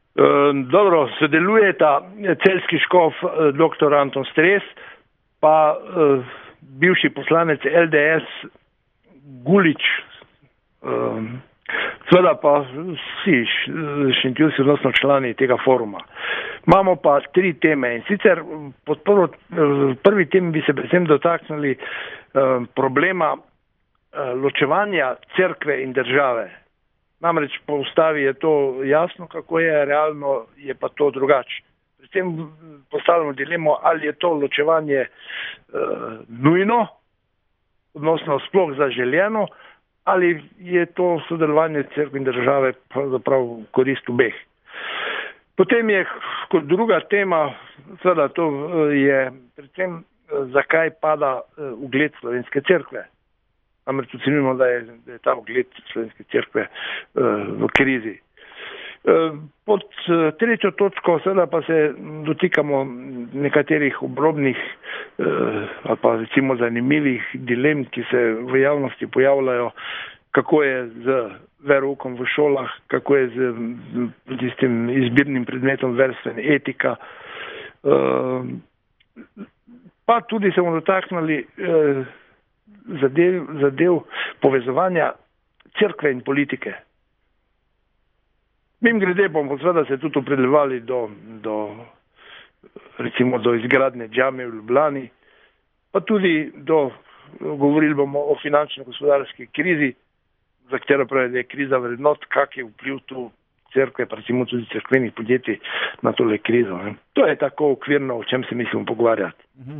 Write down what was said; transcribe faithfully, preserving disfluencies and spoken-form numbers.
Dobro, sodelujeta celjski škof doktor Anton Stres, pa bivši poslanec L D S Gulič, seveda pa vsi šentjurski, odnosno člani tega foruma. Imamo pa tri teme in sicer pod prvo, prvi temi bi se predvsem dotaknili problema ločevanja cerkve in države. Namreč po ustavi je to jasno, kako je, realno je pa to drugače. Predvsem postavljamo dilemo, ali je to ločevanje uh, nujno, odnosno sploh zaželjeno, ali je to sodelovanje cerkve in države pravzaprav v korist obeh. Potem je kot druga tema, seveda to je predvsem, zakaj pada ugled Slovenske cerkve. Namreč ocenjujemo, da je, da je ta ugled Slovenske cerkve uh, v krizi. Uh, pod uh, tretjo točko seveda pa se dotikamo nekaterih obrobnih uh, ali pa recimo zanimivih dilem, ki se v javnosti pojavljajo, kako je z veroukom v šolah, kako je z, z tistim izbirnim predmetom verstva in etika. Uh, pa tudi se bomo dotaknili uh, Zadev, zadev povezovanja cerkve in politike. Mim grede bomo seveda se tudi opredeljevali do, do, recimo do izgradnje džame v Ljubljani, pa tudi do, govorili bomo o finančno-gospodarski krizi, za katero pravi, da je kriza vrednot, kak je vpliv tu cerkve, pa recimo tudi cerkvenih podjetij na tole krizo. Ne. To je tako okvirno, o čem se mislimo pogovarjati.